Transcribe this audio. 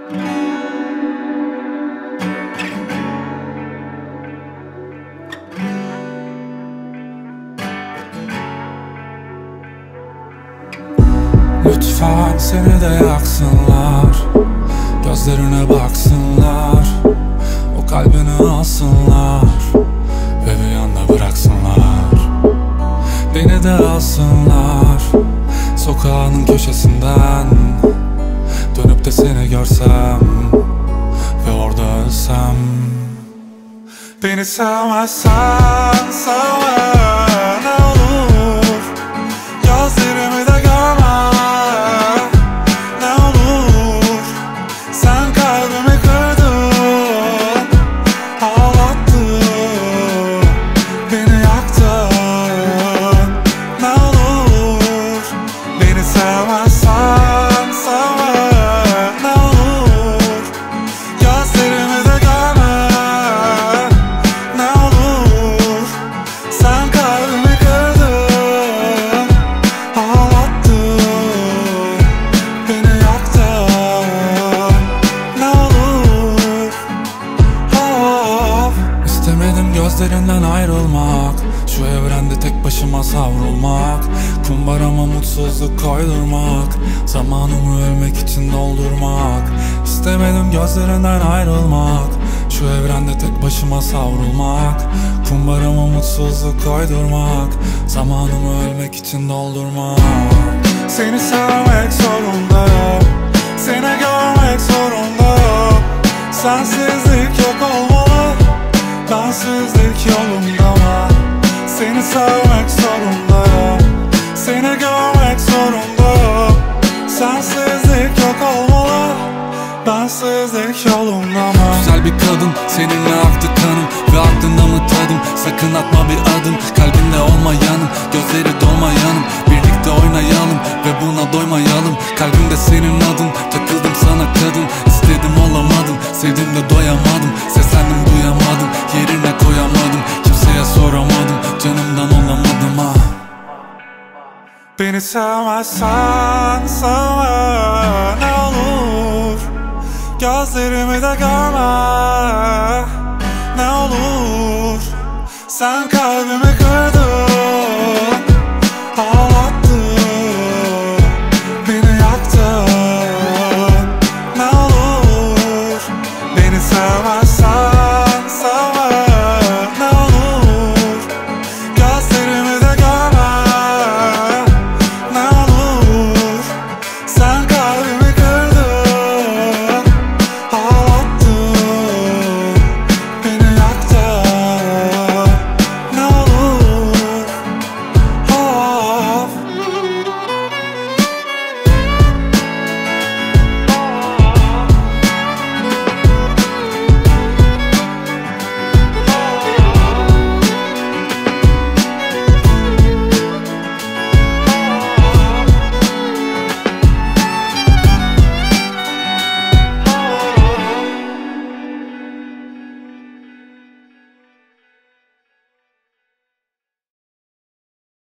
Lütfen seni de yaksınlar, gözlerine baksınlar, o kalbini alsınlar ve bir yanda bıraksınlar. Beni de alsınlar sokağının köşesinden, dönüp de seni görsem ve orada ölsem. Beni sevmezsen sevme, ne olur gözlerimi de görme, ne olur. Sen kalbimi kırdın, ağlattın, beni yaktın. Ne olur beni sevmezsen sevme, ne olur gözlerimi de görme, ne olur. Sen kalbimi kırdın, ağlattın, beni yaktın. Ne olur. İstemedim gözlerinden ayrılmak, şu evrende tek başıma savrulmak, kumbarama mutsuzluk koydurmak, zamanımı ölmek için doldurmak. İstemedim gözlerinden ayrılmak, şu evrende tek başıma savrulmak, kumbarama mutsuzluk koydurmak, zamanımı ölmek için doldurmak. Seni sevmek zorundayım, seni görmek zorundayım. Sensizlik yok olmalı, bensizlik yolumda var. Seni sevmek zorundayım, seni görmek zorundayım. Sensizlik yok olmalı, bensizlik yolumda var. Güzel bir kadın, seninle aktı kanım ve aklında mı tadım? Sakın atma bir adım, kalbinde olmayanım, gözleri dolmayanım. Birlikte oynayalım ve buna doymayalım. Kalbimde senin adın, takıldım sana kadın. İstedim olamadım, sevdim de doyamadım. Seslendim duyamadım, yerine koyamadım. Kimseye soramadım, canımdan olamadım ha. Beni sevmezsen sevme, ne olur gözlerimi de görme, ne olur. Sen